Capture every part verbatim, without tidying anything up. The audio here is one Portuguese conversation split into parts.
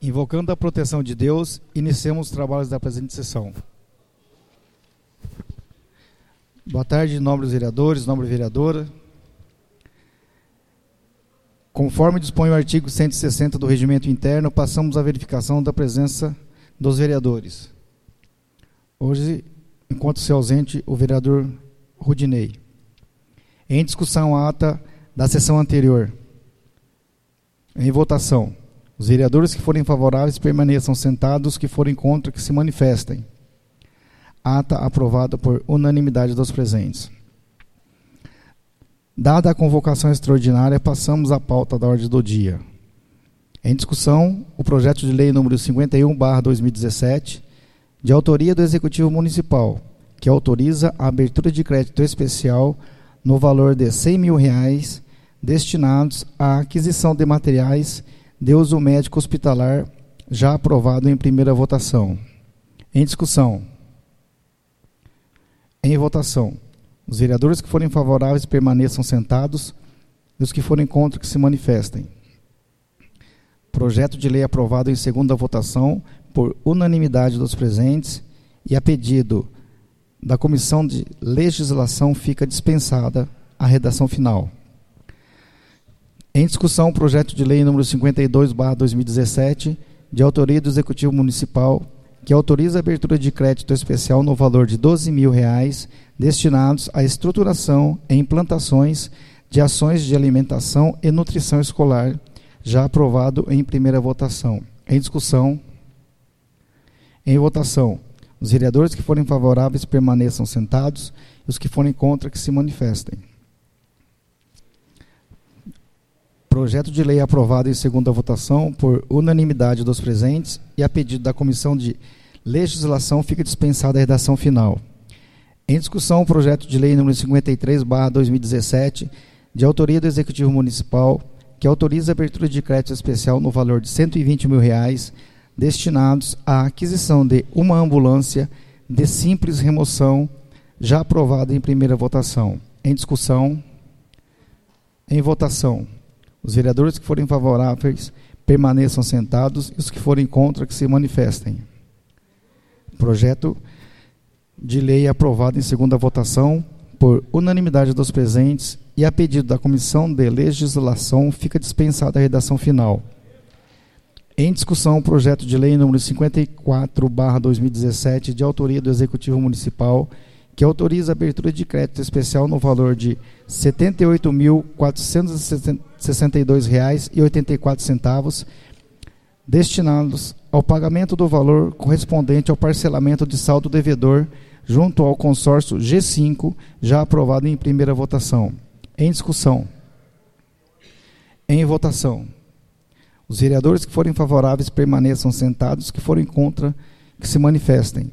Invocando a proteção de Deus, iniciamos os trabalhos da presente sessão. Boa tarde, nobres vereadores, nobre vereadora. Conforme dispõe o artigo cento e sessenta do Regimento Interno, passamos à verificação da presença dos vereadores. Hoje, encontra-se ausente o vereador Rudinei. Em discussão a ata da sessão anterior. Em votação. Os vereadores que forem favoráveis permaneçam sentados, os que forem contra que se manifestem. Ata aprovada por unanimidade dos presentes. Dada a convocação extraordinária, passamos à pauta da ordem do dia. Em discussão, o projeto de lei número cinquenta e um barra dois mil e dezessete, de autoria do Executivo Municipal, que autoriza a abertura de crédito especial no valor de cem mil reais, destinados à aquisição de materiais de uso médico hospitalar, já aprovado em primeira votação. Em discussão. Em votação. Os vereadores que forem favoráveis permaneçam sentados e os que forem contra que se manifestem. Projeto de lei aprovado em segunda votação por unanimidade dos presentes e a pedido da Comissão de Legislação fica dispensada a redação final. Em discussão, o projeto de lei número cinquenta e dois barra dois mil e dezessete, de autoria do Executivo Municipal, que autoriza a abertura de crédito especial no valor de doze mil reais, destinados à estruturação e implantações de ações de alimentação e nutrição escolar, já aprovado em primeira votação. Em discussão. Em votação. Os vereadores que forem favoráveis permaneçam sentados, e os que forem contra que se manifestem. Projeto de lei aprovado em segunda votação por unanimidade dos presentes e a pedido da Comissão de Legislação fica dispensada a redação final. Em discussão, o projeto de lei número cinquenta e três barra dois mil e dezessete, de autoria do Executivo Municipal, que autoriza a abertura de crédito especial no valor de cento e vinte mil reais, destinados à aquisição de uma ambulância de simples remoção, já aprovada em primeira votação. Em discussão. Em votação. Os vereadores que forem favoráveis permaneçam sentados e os que forem contra que se manifestem. Projeto de lei aprovado em segunda votação por unanimidade dos presentes e a pedido da Comissão de Legislação fica dispensada a redação final. Em discussão, o projeto de lei número cinquenta e quatro barra dois mil e dezessete, de autoria do Executivo Municipal, que autoriza a abertura de crédito especial no valor de setenta e oito mil quatrocentos e sessenta e dois reais e oitenta e quatro centavos, destinados ao pagamento do valor correspondente ao parcelamento de saldo devedor junto ao consórcio G cinco, já aprovado em primeira votação. Em discussão. Em votação. Os vereadores que forem favoráveis permaneçam sentados, que forem contra que se manifestem.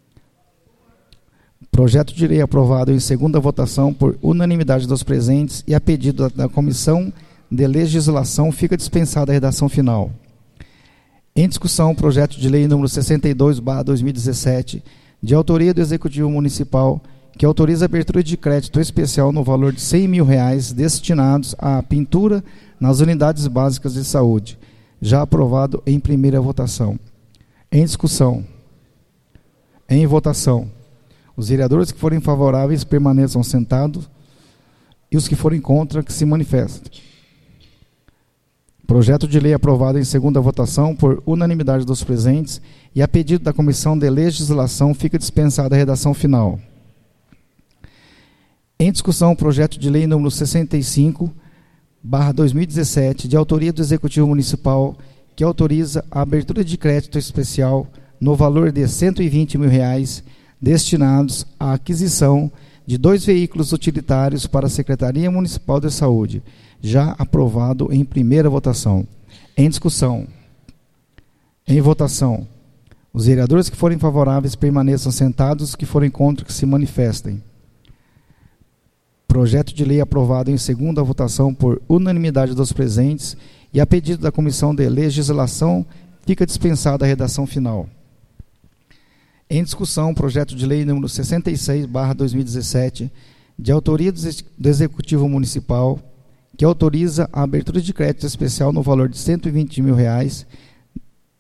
Projeto de lei aprovado em segunda votação por unanimidade dos presentes e a pedido da Comissão de Legislação fica dispensada a redação final. Em discussão, o projeto de lei número sessenta e dois barra dois mil e dezessete, de autoria do Executivo Municipal, que autoriza a abertura de crédito especial no valor de cem mil reais destinados à pintura nas unidades básicas de saúde, já aprovado em primeira votação. Em discussão. Em votação. Os vereadores que forem favoráveis permaneçam sentados e os que forem contra que se manifestem. Projeto de lei aprovado em segunda votação por unanimidade dos presentes e a pedido da Comissão de Legislação fica dispensada a redação final. Em discussão, o projeto de lei número sessenta e cinco barra dois mil e dezessete, de autoria do Executivo Municipal, que autoriza a abertura de crédito especial no valor de cento e vinte mil reais, destinados à aquisição de dois veículos utilitários para a Secretaria Municipal de Saúde, já aprovado em primeira votação. Em discussão. Em votação. Os vereadores que forem favoráveis permaneçam sentados, os que forem contra que se manifestem. Projeto de lei aprovado em segunda votação por unanimidade dos presentes e a pedido da Comissão de Legislação fica dispensada a redação final. Em discussão, o projeto de lei número sessenta e seis barra dois mil e dezessete, de autoria do Executivo Municipal, que autoriza a abertura de crédito especial no valor de cento e vinte mil reais,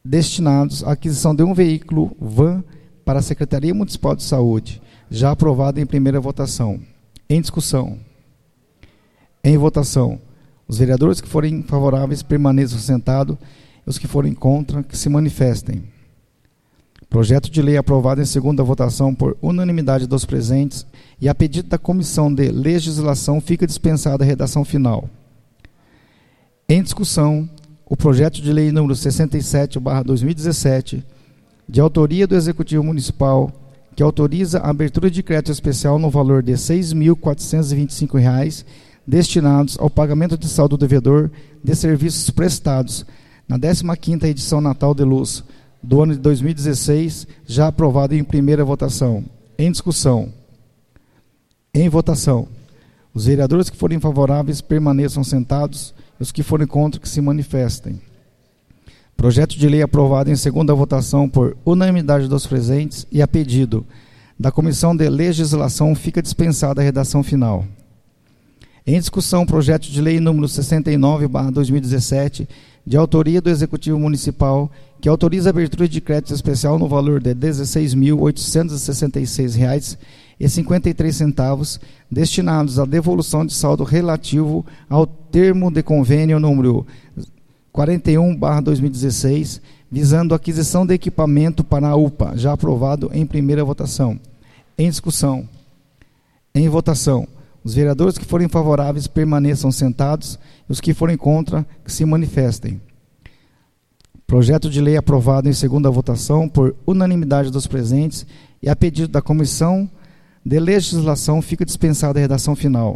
destinados à aquisição de um veículo van para a Secretaria Municipal de Saúde, já aprovado em primeira votação. Em discussão. Em votação. Os vereadores que forem favoráveis permaneçam sentados e os que forem contra que se manifestem. Projeto de lei aprovado em segunda votação por unanimidade dos presentes e a pedido da Comissão de Legislação fica dispensada a redação final. Em discussão, o projeto de lei número sessenta e sete barra dois mil e dezessete, de autoria do Executivo Municipal, que autoriza a abertura de crédito especial no valor de seis mil quatrocentos e vinte e cinco reais, destinados ao pagamento de saldo devedor de serviços prestados na décima quinta edição Natal de Luz do ano de dois mil e dezesseis, já aprovado em primeira votação. Em discussão. Em votação. Os vereadores que forem favoráveis permaneçam sentados e os que forem contra que se manifestem. Projeto de lei aprovado em segunda votação por unanimidade dos presentes e a pedido da Comissão de Legislação fica dispensada a redação final. Em discussão, projeto de lei número sessenta e nove barra dois mil e dezessete, de autoria do Executivo Municipal, que autoriza a abertura de crédito especial no valor de dezesseis mil oitocentos e sessenta e seis reais e cinquenta e três centavos, destinados à devolução de saldo relativo ao termo de convênio número quarenta e um barra dois mil e dezesseis, visando a aquisição de equipamento para a U P A, já aprovado em primeira votação. Em discussão. Em votação. Os vereadores que forem favoráveis permaneçam sentados e os que forem contra que se manifestem. Projeto de lei aprovado em segunda votação por unanimidade dos presentes e a pedido da Comissão de Legislação fica dispensada a redação final.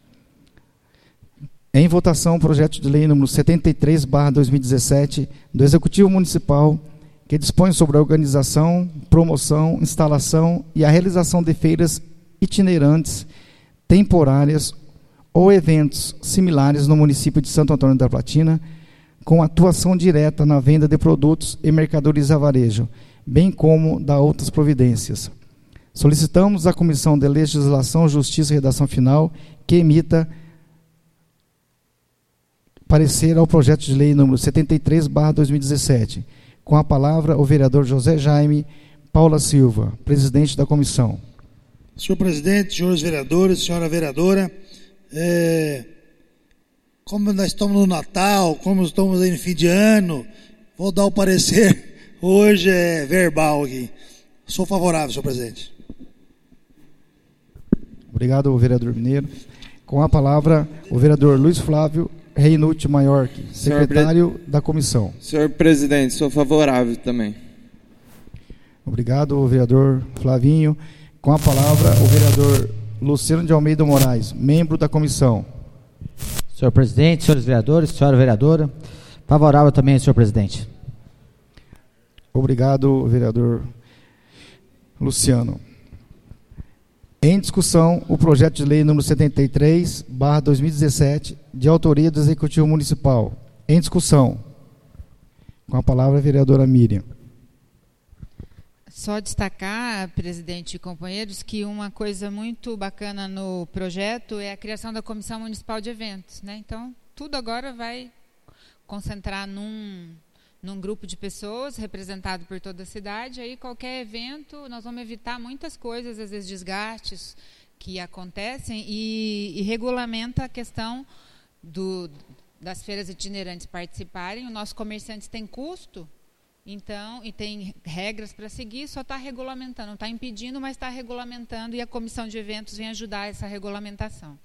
Em votação, projeto de lei número setenta e três barra dois mil e dezessete do Executivo Municipal, que dispõe sobre a organização, promoção, instalação e a realização de feiras itinerantes, temporárias ou eventos similares no município de Santo Antônio da Platina, com atuação direta na venda de produtos e mercadorias a varejo, bem como da outras providências. Solicitamos à Comissão de Legislação, Justiça e Redação Final que emita parecer ao projeto de lei número setenta e três barra dois mil e dezessete. Com a palavra o vereador José Jaime Paula Silva, presidente da comissão. Senhor presidente, senhores vereadores, senhora vereadora, é, como nós estamos no Natal, como estamos aí no fim de ano, vou dar o parecer, hoje é verbal aqui. Sou favorável, senhor presidente. Obrigado, vereador Mineiro. Com a palavra, o vereador Luiz Flávio Reinuti Maiorque, secretário pre... da comissão. Senhor presidente, sou favorável também. Obrigado, vereador Flavinho. Com a palavra, o vereador Luciano de Almeida Moraes, membro da comissão. Senhor presidente, senhores vereadores, senhora vereadora, favorável também, senhor presidente. Obrigado, vereador Luciano. Em discussão, o projeto de lei número setenta e três barra dois mil e dezessete, de autoria do Executivo Municipal. Em discussão. Com a palavra, a vereadora Miriam. Só destacar, presidente e companheiros, que uma coisa muito bacana no projeto é a criação da Comissão Municipal de Eventos, né? Então, tudo agora vai concentrar num, num grupo de pessoas representado por toda a cidade. Aí, qualquer evento, nós vamos evitar muitas coisas, às vezes desgastes que acontecem, e, e regulamenta a questão do, das feiras itinerantes participarem. Os nossos comerciantes têm custo, então, e tem regras para seguir, só está regulamentando, não está impedindo, mas está regulamentando, e a comissão de eventos vem ajudar essa regulamentação.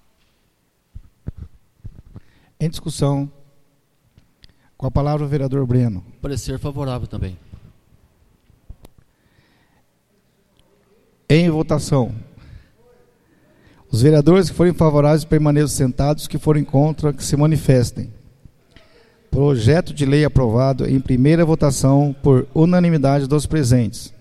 Em discussão, com a palavra o vereador Breno. Parecer favorável também. Em votação. Os vereadores que forem favoráveis permaneçam sentados, que forem contra, que se manifestem. Projeto de lei aprovado em primeira votação por unanimidade dos presentes.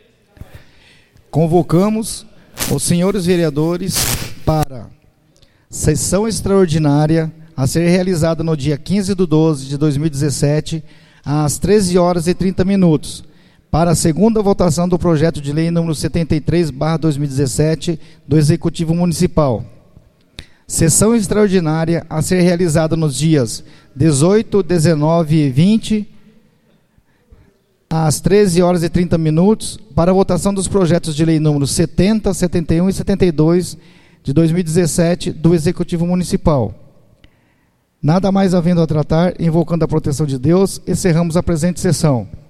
Convocamos os senhores vereadores para sessão extraordinária a ser realizada no dia quinze de doze de dois mil e dezessete, às treze horas e trinta minutos, para a segunda votação do projeto de lei número setenta e três barra dois mil e dezessete do Executivo Municipal. Sessão extraordinária a ser realizada nos dias dezoito, dezenove e vinte às treze horas e trinta minutos, para a votação dos projetos de lei números setenta, setenta e um e setenta e dois de dois mil e dezessete do Executivo Municipal. Nada mais havendo a tratar, invocando a proteção de Deus, encerramos a presente sessão.